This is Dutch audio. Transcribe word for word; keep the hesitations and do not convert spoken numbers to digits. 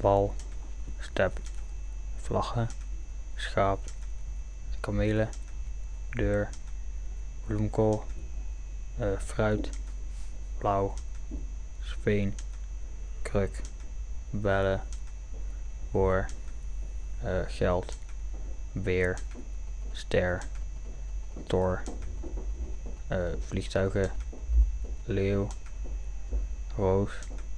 wal, step, vlaggen, schaap, kamelen, deur, bloemkool, uh, fruit, blauw, speen, kruk, bellen, boor, uh, geld, beer, ster, tor, uh, vliegtuigen, leeuw, roos,